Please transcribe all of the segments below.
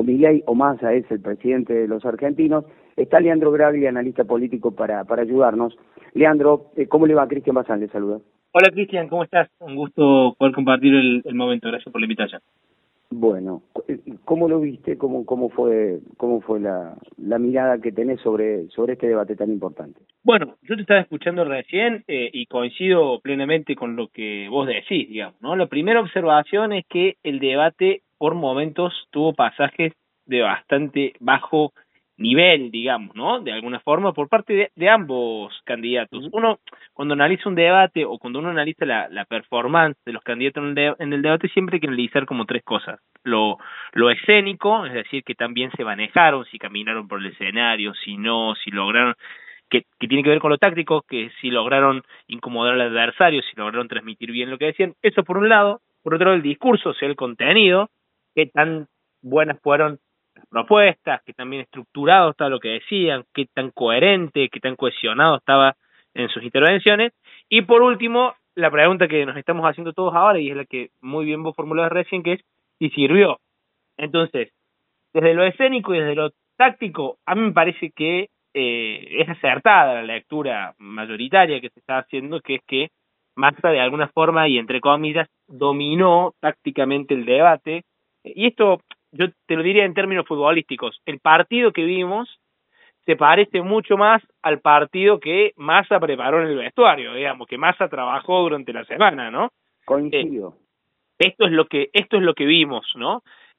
Milei o Massa es el presidente de los argentinos. Está Leandro Graglia, analista político, para ayudarnos. Leandro, ¿cómo le va? Cristian Bazán le saluda. Hola Cristian, ¿cómo estás? Un gusto poder compartir el momento. Gracias por la invitación. Bueno, ¿cómo lo viste? ¿Cómo fue la mirada que tenés sobre este debate tan importante? Bueno, yo te estaba escuchando recién y coincido plenamente con lo que vos decís, digamos, ¿no? La primera observación es que el debate por momentos tuvo pasajes de bastante bajo nivel, digamos, ¿no? De alguna forma, por parte de ambos candidatos. Uno, cuando analiza un debate o cuando uno analiza la performance de los candidatos en el debate, siempre hay que analizar como tres cosas. Lo escénico, es decir, que también se manejaron, si caminaron por el escenario, si no, si lograron, que tiene que ver con lo táctico, que si lograron incomodar al adversario, si lograron transmitir bien lo que decían. Eso por un lado. Por otro lado, el discurso, o sea, el contenido, qué tan buenas fueron las propuestas, qué tan bien estructurado estaba lo que decían, qué tan coherente, qué tan cohesionado estaba en sus intervenciones. Y por último, la pregunta que nos estamos haciendo todos ahora, y es la que muy bien vos formulabas recién, que es si sirvió. Entonces, desde lo escénico y desde lo táctico, a mí me parece que es acertada la lectura mayoritaria que se está haciendo, que es que Massa de alguna forma y entre comillas dominó tácticamente el debate. Y esto yo te lo diría en términos futbolísticos. El partido que vimos se parece mucho más al partido que Massa preparó en el vestuario, digamos, que Massa trabajó durante la semana, ¿no? Coincido. Esto es lo que vimos, ¿no?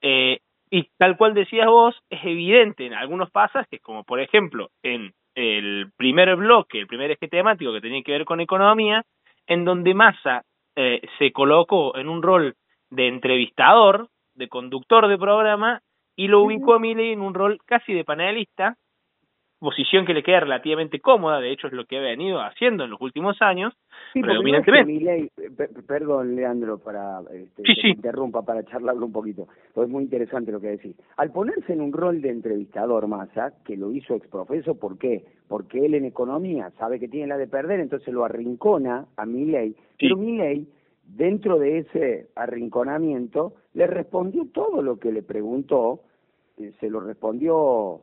Y tal cual decías vos, es evidente en algunos pasajes, como por ejemplo en el primer bloque, el primer eje temático que tenía que ver con economía, en donde Massa se colocó en un rol de entrevistador, de conductor de programa, y lo ubicó a Milei en un rol casi de panelista, posición que le queda relativamente cómoda, de hecho es lo que ha venido haciendo en los últimos años, Sí, porque no es que predominantemente. Milei, perdón Leandro, Sí, que te sí, interrumpa para charlarlo un poquito, porque es muy interesante lo que decís. Al ponerse en un rol de entrevistador Massa, que lo hizo exprofeso, ¿por qué? Porque él en economía sabe que tiene la de perder, entonces lo arrincona a Milei, pero sí. Milei, dentro de ese arrinconamiento, le respondió todo lo que le preguntó, se lo respondió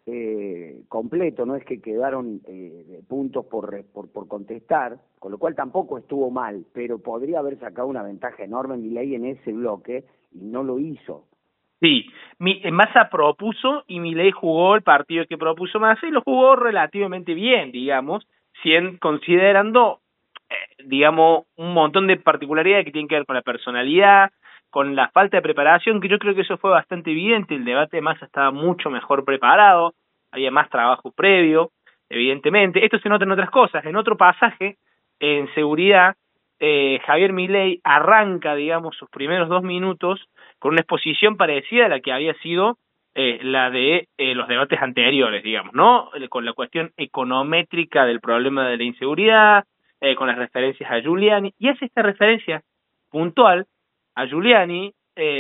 completo, no es que quedaron puntos por contestar, con lo cual tampoco estuvo mal, pero podría haber sacado una ventaja enorme Milei en ese bloque y no lo hizo. Sí, Massa propuso y Milei jugó el partido que propuso Massa y lo jugó relativamente bien, digamos, considerando, digamos, un montón de particularidades que tienen que ver con la personalidad, con la falta de preparación, que yo creo que eso fue bastante evidente. El debate de Massa estaba mucho mejor preparado, había más trabajo previo, evidentemente. Esto se nota en otras cosas. En otro pasaje, en seguridad, Javier Milei arranca, digamos, sus primeros 2 minutos con una exposición parecida a la que había sido la de los debates anteriores, digamos, ¿no? Con la cuestión econométrica del problema de la inseguridad, con las referencias a Giuliani, y hace esta referencia puntual a Giuliani,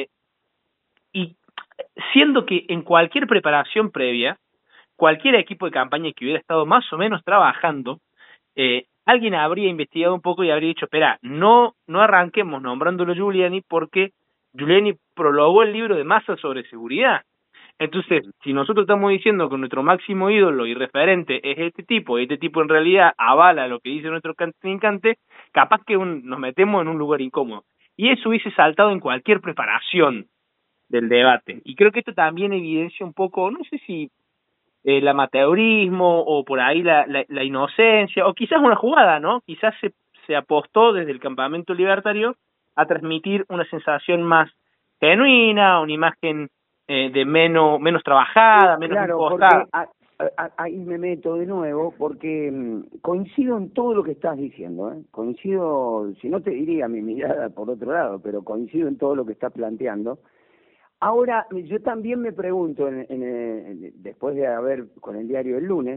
y siendo que en cualquier preparación previa, cualquier equipo de campaña que hubiera estado más o menos trabajando, alguien habría investigado un poco y habría dicho, espera, no arranquemos nombrándolo Giuliani porque Giuliani prologó el libro de Massa sobre seguridad. Entonces, si nosotros estamos diciendo que nuestro máximo ídolo y referente es este tipo, y este tipo en realidad avala lo que dice nuestro contrincante, capaz que nos metemos en un lugar incómodo. Y eso hubiese saltado en cualquier preparación del debate. Y creo que esto también evidencia un poco, no sé si el amateurismo o por ahí la inocencia, o quizás una jugada, ¿no? Quizás se apostó desde el campamento libertario a transmitir una sensación más genuina, una imagen de menos trabajada, menos Claro, porque impostada. ahí me meto de nuevo, porque coincido en todo lo que estás diciendo, ¿eh? Coincido, si no te diría mi mirada por otro lado, pero coincido en todo lo que estás planteando. Ahora, yo también me pregunto, después de haber, con el diario el lunes,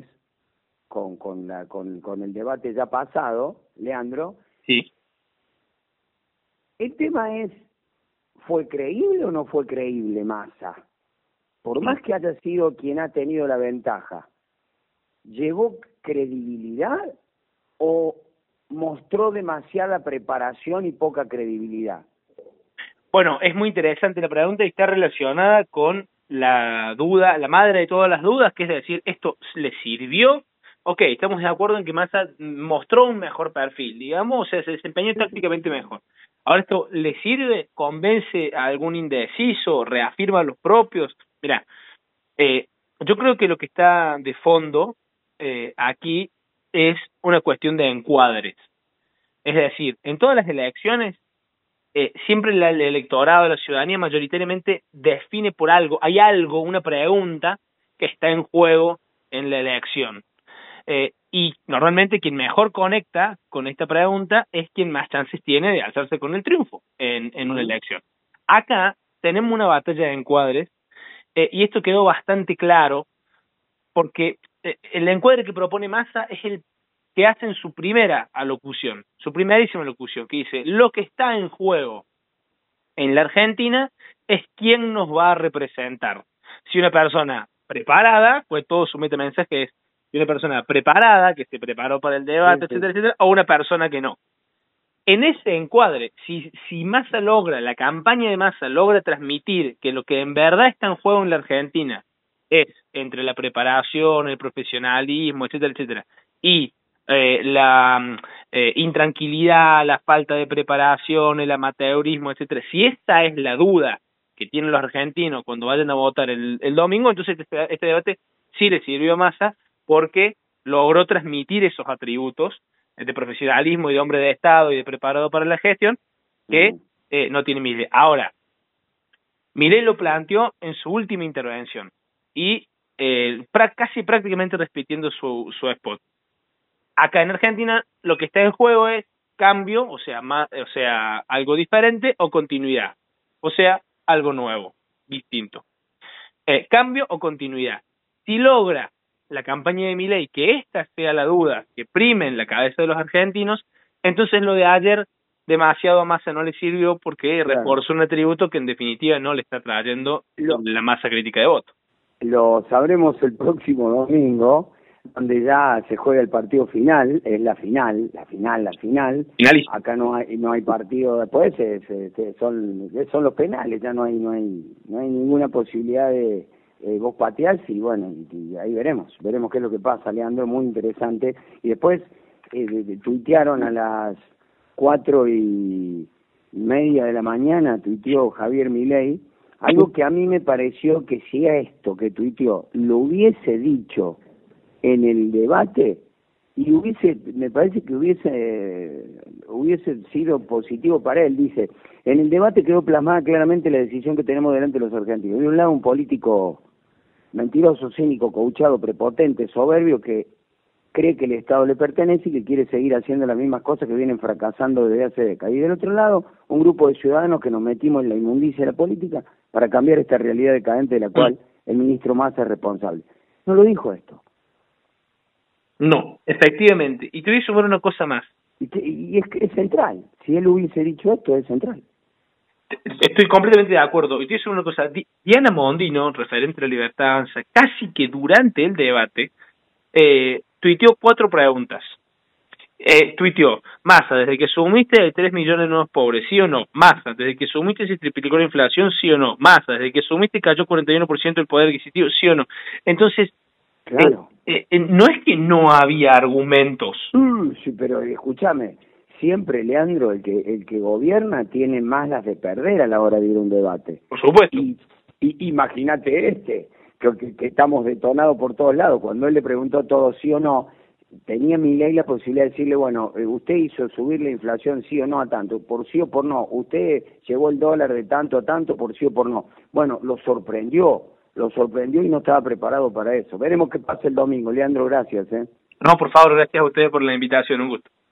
con el debate ya pasado, Leandro, Sí. el tema es, ¿fue creíble o no fue creíble Massa? Por más que haya sido quien ha tenido la ventaja, ¿llevó credibilidad o mostró demasiada preparación y poca credibilidad? Bueno, es muy interesante la pregunta y está relacionada con la duda, la madre de todas las dudas, que es decir, ¿esto le sirvió? Ok, estamos de acuerdo en que Massa mostró un mejor perfil, digamos, o sea, se desempeñó tácticamente mejor. Ahora, ¿esto le sirve? ¿Convence a algún indeciso? ¿Reafirma a los propios? Mira, yo creo que lo que está de fondo aquí es una cuestión de encuadres. Es decir, en todas las elecciones, siempre el electorado, la ciudadanía mayoritariamente define por algo, hay algo, una pregunta que está en juego en la elección. Y normalmente quien mejor conecta con esta pregunta es quien más chances tiene de alzarse con el triunfo en una elección. Acá tenemos una batalla de encuadres, y esto quedó bastante claro porque el encuadre que propone Massa es el que hace en su primera alocución, su primerísima alocución, que dice: lo que está en juego en la Argentina es quién nos va a representar. Si una persona preparada, pues todo su metamensaje es si una persona preparada, que se preparó para el debate, Sí, sí. etcétera, etcétera, o una persona que no. En ese encuadre, si Massa logra, la campaña de Massa logra transmitir que lo que en verdad está en juego en la Argentina es entre la preparación, el profesionalismo, etcétera, etcétera, y la intranquilidad, la falta de preparación, el amateurismo, etcétera, si esta es la duda que tienen los argentinos cuando vayan a votar el domingo, entonces este debate sí le sirvió a Massa porque logró transmitir esos atributos de profesionalismo y de hombre de Estado y de preparado para la gestión que no tiene Milei. Ahora, Milei lo planteó en su última intervención y casi prácticamente repitiendo su spot. Acá en Argentina lo que está en juego es cambio, o sea, algo diferente, o continuidad, o sea, algo nuevo, distinto. Cambio o continuidad. Si logra la campaña de Milei que esta sea la duda que prime en la cabeza de los argentinos, entonces lo de ayer demasiado a Massa no le sirvió porque reforzó un atributo que en definitiva no le está trayendo la masa crítica de voto. Lo sabremos el próximo domingo, donde ya se juega el partido final, es la final. Finalista. Acá no hay partido después, son los penales, ya no hay ninguna posibilidad de vos pateás y bueno, y ahí veremos qué es lo que pasa, Leandro, muy interesante. Y después tuitearon a las 4:30 de la mañana, tuiteó Javier Milei, algo que a mí me pareció que si esto que tuiteó lo hubiese dicho en el debate, y me parece que hubiese sido positivo para él. Dice: en el debate quedó plasmada claramente la decisión que tenemos delante de los argentinos. De un lado, un político mentiroso, cínico, coachado, prepotente, soberbio, que cree que el Estado le pertenece y que quiere seguir haciendo las mismas cosas que vienen fracasando desde hace décadas. Y del otro lado, un grupo de ciudadanos que nos metimos en la inmundicia de la política para cambiar esta realidad decadente de la cual el ministro Massa es responsable. No lo dijo esto. No, efectivamente. Y te voy a sumar una cosa más. Y es que es central. Si él hubiese dicho esto, es central. Estoy completamente de acuerdo. Y te voy a sumar una cosa. Diana Mondino, referente a la Libertad Avanza, casi que durante el debate, tuiteó 4 preguntas. Tuiteó: Massa, desde que sumiste hay 3 millones de nuevos pobres, ¿sí o no? Massa, desde que sumiste se triplicó la inflación, ¿sí o no? Massa, desde que sumiste cayó 41% el poder adquisitivo, ¿sí o no? Entonces, claro. No es que no había argumentos. Sí, pero escúchame, siempre, Leandro, el que gobierna tiene más las de perder a la hora de ir a un debate. Por supuesto. Y imagínate que estamos detonados por todos lados. Cuando él le preguntó todo sí o no, tenía Milei la posibilidad de decirle: bueno, usted hizo subir la inflación sí o no a tanto, por sí o por no. Usted llevó el dólar de tanto a tanto, por sí o por no. Bueno, lo sorprendió y no estaba preparado para eso. Veremos qué pasa el domingo. Leandro, gracias. No, por favor, gracias a ustedes por la invitación, un gusto.